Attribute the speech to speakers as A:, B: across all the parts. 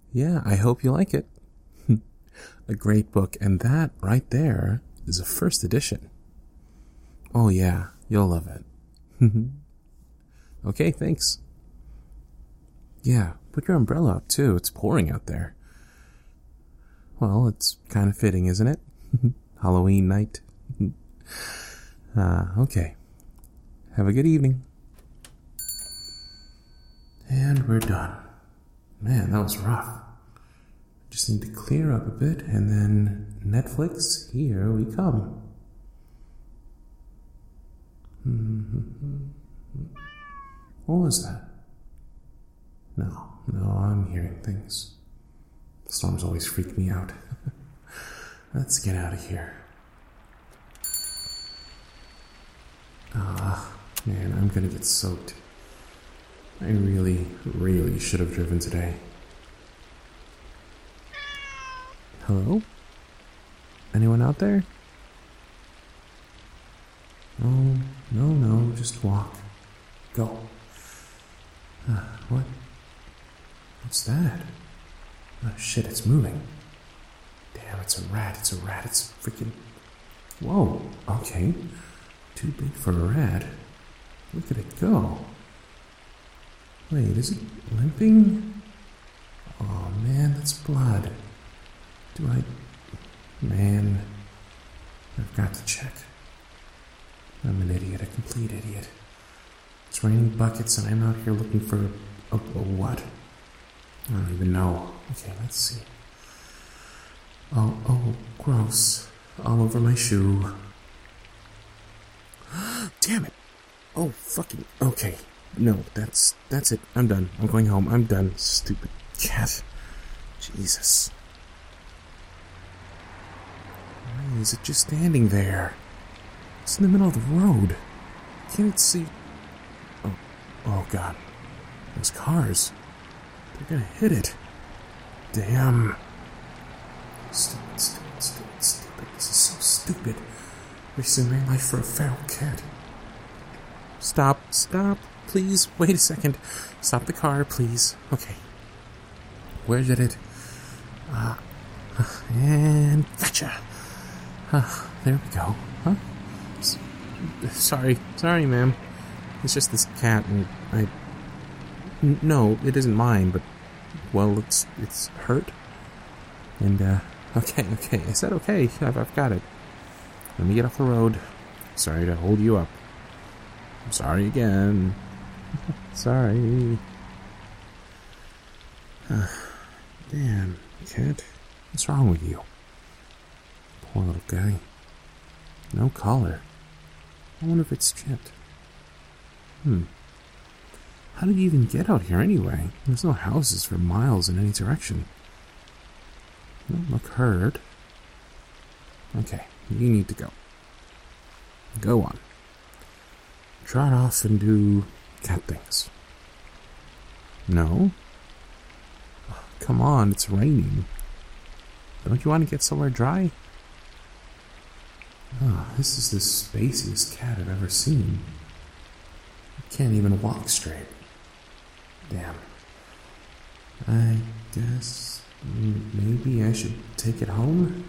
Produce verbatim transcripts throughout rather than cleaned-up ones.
A: Yeah, I hope you like it. A great book, and that right there is a first edition. Oh yeah, you'll love it. Okay, thanks. Yeah, put your umbrella up too, it's pouring out there. Well, it's kind of fitting, isn't it? Halloween night. uh, okay. Have a good evening. And we're done. Man, that was rough. Just need to clear up a bit, and then Netflix, here we come. What was that? No, no, I'm hearing things. Storms always freak me out. Let's get out of here. Ah, man, I'm gonna get soaked. I really, really should have driven today. Hello? Anyone out there? No, no, no, just walk. Go. Uh, what? What's that? Oh shit, it's moving. Damn, it's a rat, it's a rat, it's freaking... Whoa, okay. Too big for a rat. Look at it go. Wait, is it limping? Oh man, that's blood. Do I... Man... I've got to check. I'm an idiot, a complete idiot. It's raining buckets and I'm out here looking for a, a, a what? I don't even know. Okay, let's see. Oh, oh, gross. All over my shoe. Damn it. Oh, fucking... Okay. No, that's... That's it. I'm done. I'm going home. I'm done. Stupid cat. Jesus. Why is it just standing there? It's in the middle of the road. Can't it see... Oh, oh God. Those cars. They're gonna hit it. Damn. Stupid, stupid, stupid, stupid. This is so stupid. Wasting my life for a feral cat. Stop, stop, please. Wait a second. Stop the car, please. Okay. Where did it? Uh, and gotcha. Uh, there we go. Huh? S- sorry, sorry, ma'am. It's just this cat, and I... N- no, it isn't mine, but... Well, it's it's hurt. And, uh... Okay, okay. I said okay. I've, I've got it. Let me get off the road. Sorry to hold you up. I'm sorry again. Sorry. Uh, damn, cat. What's wrong with you? Poor little guy. No collar. I wonder if it's chipped. Hmm. How did you even get out here anyway? There's no houses for miles in any direction. You don't look hurt. Okay, you need to go. Go on. Trot off and do cat things. No? Oh, come on, it's raining. Don't you want to get somewhere dry? Oh, this is the spaciest cat I've ever seen. It can't even walk straight. Damn. I guess maybe I should take it home?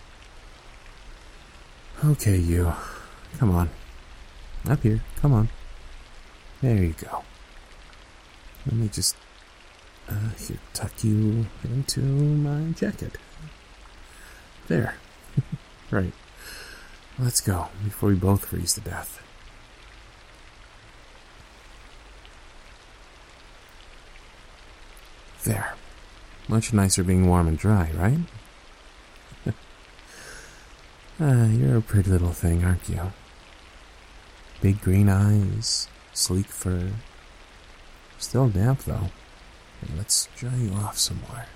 A: Okay, you. Come on. Up here. Come on. There you go. Let me just uh, here, tuck you into my jacket. There. Right. Let's go before we both freeze to death. There. Much nicer being warm and dry, right? Ah, you're a pretty little thing, aren't you? Big green eyes, sleek fur. Still damp, though. Hey, let's dry you off some more.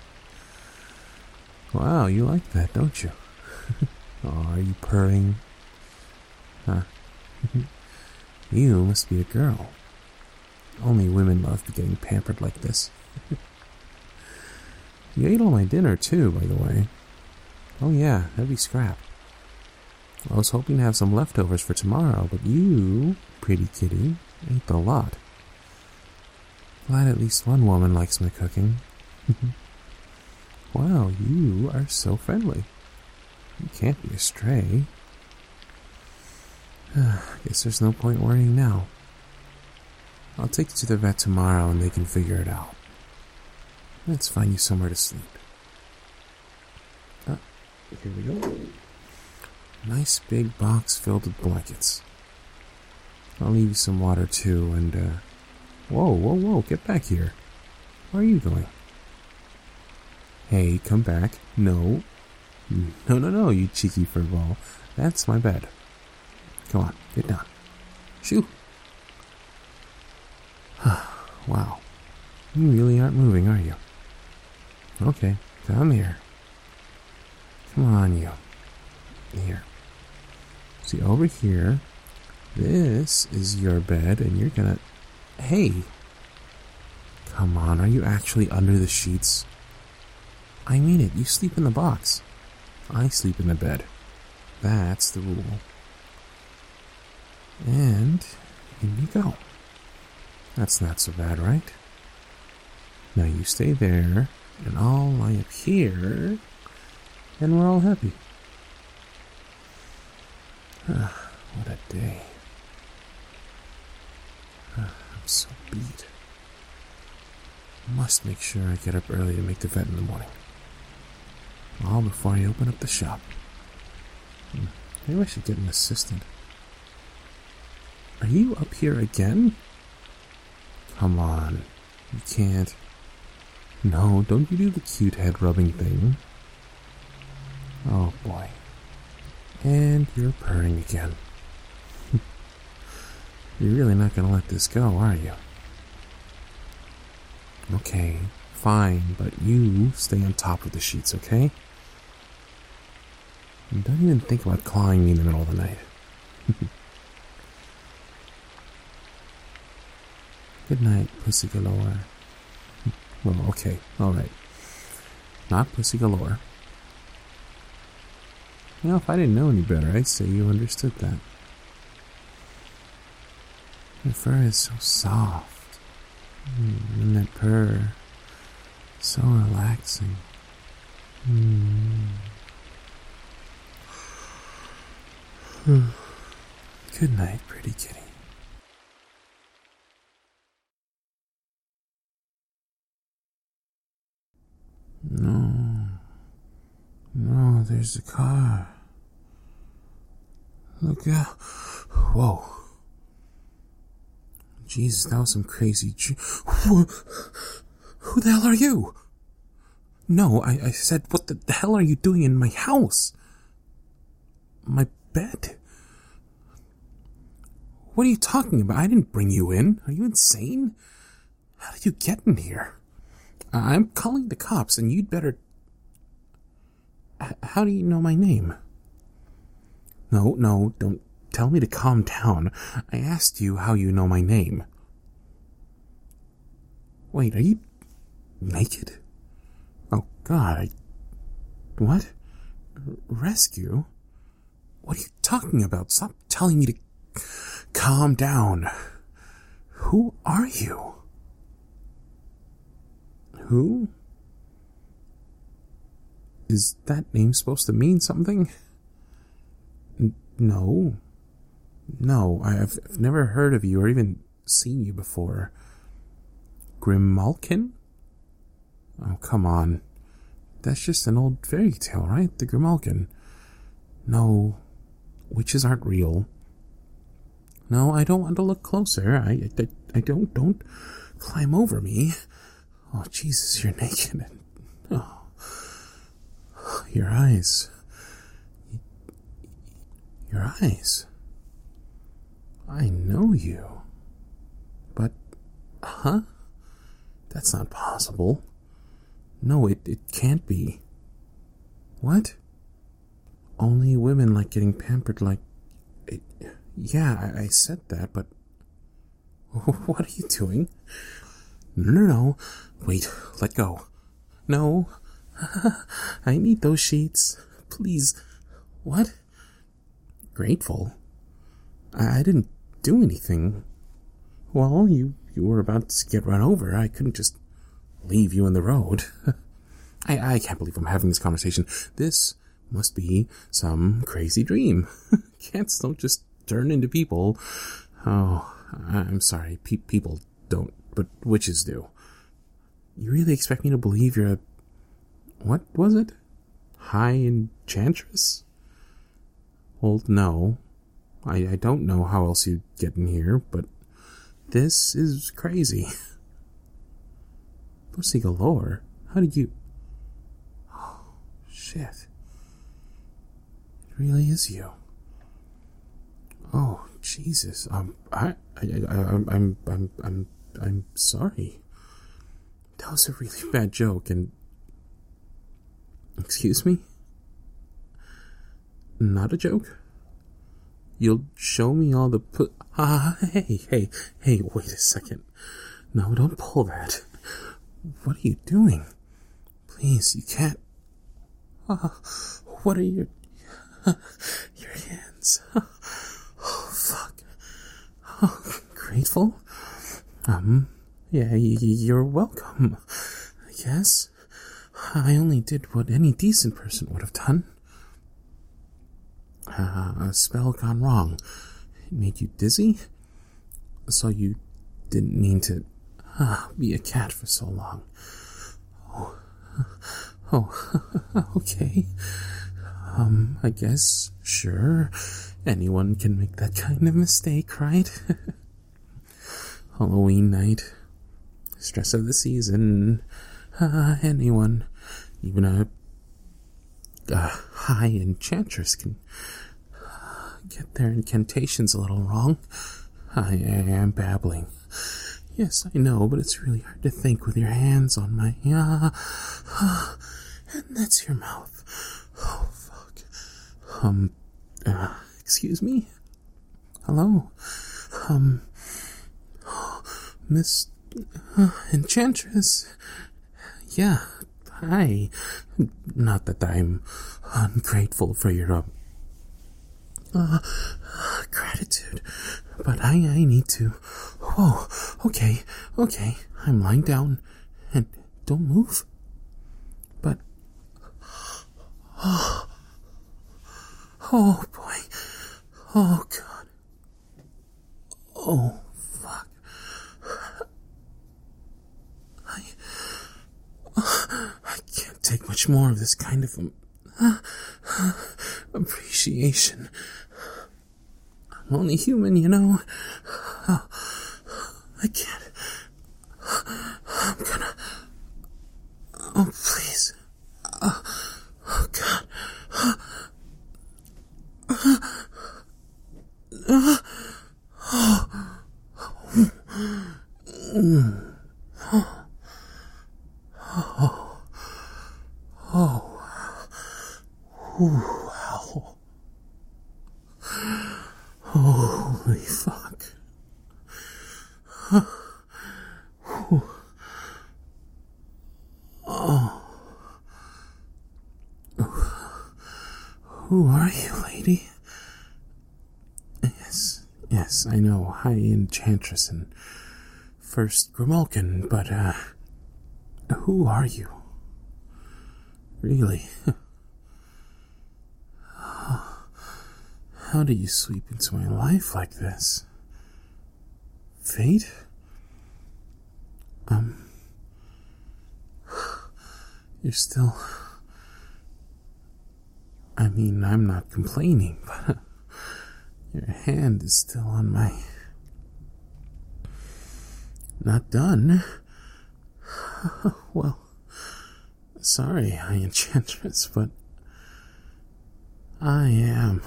A: Wow, you like that, don't you? Oh, are you purring? Huh. You must be a girl. Only women love getting pampered like this. You ate all my dinner, too, by the way. Oh yeah, heavy scrap. I was hoping to have some leftovers for tomorrow, but you, pretty kitty, ate the lot. Glad at least one woman likes my cooking. Wow, you are so friendly. You can't be a stray. Guess there's no point worrying now. I'll take you to the vet tomorrow and they can figure it out. Let's find you somewhere to sleep. Ah, here we go. Nice big box filled with blankets. I'll leave you some water too, and uh... Whoa, whoa, whoa, get back here. Where are you going? Hey, come back. No. No, no, no, you cheeky furball. That's my bed. Come on, get down. Shoo! Wow. You really aren't moving, are you? Okay, come here. Come on, you. Here. See, over here, this is your bed, and you're gonna... Hey! Come on, are you actually under the sheets? I mean it, you sleep in the box. I sleep in the bed. That's the rule. And in you go. That's not so bad, right? Now you stay there, and I'll lie up here, and we're all happy. Ah, what a day. Ah, I'm so beat. Must make sure I get up early to make the vet in the morning. All before I open up the shop. Hmm, maybe I should get an assistant. Are you up here again? Come on. You can't. No, don't you do the cute head rubbing thing. Oh boy. And you're purring again. You're really not going to let this go, are you? Okay, fine, but you stay on top of the sheets, okay? And don't even think about clawing me in the middle of the night. Good night, pussy galore. Well, okay, alright. Not pussy galore. You know, if I didn't know any better, I'd say you understood that. Your fur is so soft. Mm, and that purr, so relaxing. Mm. Good night, pretty kitty. No. No, there's the car. Look out. Whoa. Jesus, that was some crazy... Ju- Who the hell are you? No, I, I said, what the, the hell are you doing in my house? My bed? What are you talking about? I didn't bring you in. Are you insane? How did you get in here? I'm calling the cops, and you'd better... H- how do you know my name? No, no, don't tell me to calm down. I asked you how you know my name. Wait, are you naked? Oh, God, I... What? R- rescue? What are you talking about? Stop telling me to calm down. Who are you? Who? Is that name supposed to mean something? N- no. No, I've, I've never heard of you or even seen you before. Grimalkin? Oh, come on. That's just an old fairy tale, right? The Grimalkin. No, witches aren't real. No, I don't want to look closer. I, I, I don't, don't climb over me. Oh, Jesus, you're naked. And, oh, your eyes. Your eyes. I know you. But, huh? That's not possible. No, it, it can't be. What? Only women like getting pampered like... It, yeah, I, I said that, but... What are you doing? No, no, no. Wait, let go. No. I need those sheets. Please. What? Grateful? I, I didn't do anything. Well, you, you were about to get run over. I couldn't just leave you in the road. I, I can't believe I'm having this conversation. This must be some crazy dream. Cats don't just turn into people. Oh, I'm sorry. Pe- people don't, but witches do. You really expect me to believe you're a... What was it? High enchantress? Well, no. I, I don't know how else you'd get in here, but this is crazy. Pussy galore? How did you... Oh, shit. It really is you. Oh, Jesus. Um, I, I, I, I'm, I'm, I'm, I'm, I'm sorry. That was a really bad joke, and... Excuse me? Not a joke? You'll show me all the pu- Ah, hey, hey, hey, wait a second. No, don't pull that. What are you doing? Please, you can't... Uh, what are your... Uh, your hands? Oh, fuck. Oh, grateful? Um, yeah, y- you're welcome, I guess. I only did what any decent person would have done. Uh, a spell gone wrong. It made you dizzy? So you didn't mean to uh, be a cat for so long. Oh, oh, okay. Um, I guess, sure. Anyone can make that kind of mistake, right? Halloween night. Stress of the season. Uh, anyone, even a, a high enchantress can uh, get their incantations a little wrong. I am babbling. Yes, I know, but it's really hard to think with your hands on my... Uh, uh, and that's your mouth. Oh, fuck. Um, uh, excuse me? Hello? Um, Miss uh, Enchantress? Yeah, hi. Not that I'm ungrateful for your, uh, uh, gratitude, but I, I need to. Whoa, okay, okay, I'm lying down, and don't move. But, oh, oh boy, oh God, oh fuck, I... I can't take much more of this kind of um, uh, uh, appreciation. I'm only human, you know. Uh, I can't. I'm gonna... Oh, please. Uh, oh, God. Uh, uh, uh, oh. Mm. Oh. Oh, oh, wow. Holy fuck. Oh. Who are you, lady? Yes, yes, I know, High Enchantress and First Grimalkin, but, uh, who are you? Really? How do you sweep into my life like this? Fate? Um... You're still... I mean, I'm not complaining, but your hand is still on my... Not done. Well, sorry, High Enchantress, but I am.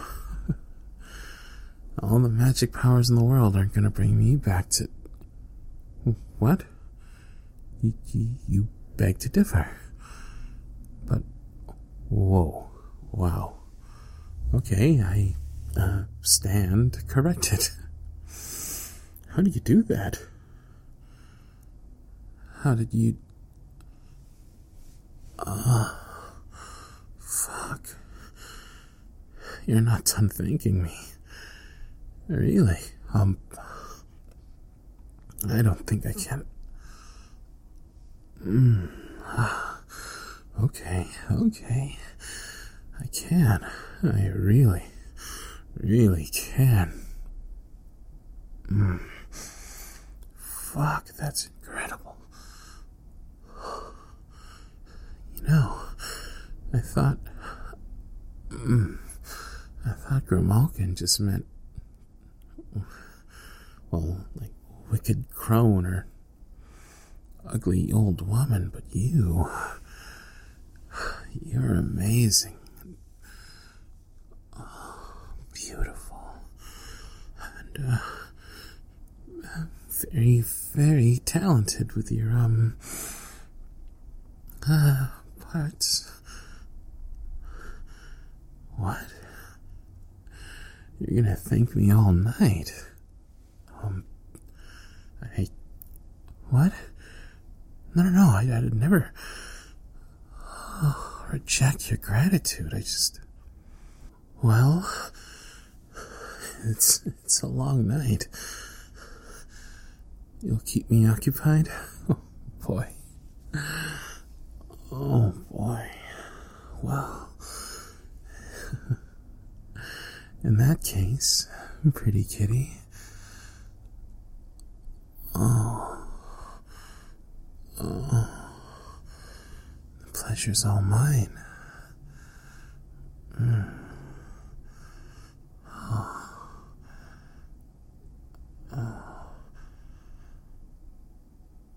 A: All the magic powers in the world aren't going to bring me back to... What? You, you, you beg to differ. But, whoa, wow. Okay, I uh, stand corrected. How do you do that? How did you... Uh, fuck. You're not done thanking me. Really? Um, I don't think I can... Mm. Okay, okay. I can. I really, really can. Mm. Fuck, that's incredible. You know, I thought... Mm, I thought Grimalkin just meant... Well, like, wicked crone or ugly old woman, but you... You're amazing. Oh, beautiful. And, uh... very, very talented with your, um... Uh, parts. What? You're gonna thank me all night. Um, I... What? No, no, no, I, I'd never... Oh, reject your gratitude. I just... Well... It's, it's a long night. You'll keep me occupied? Oh, boy. Oh, boy. Well... In that case, pretty kitty... Oh... Oh... The pleasure's all mine. Mm.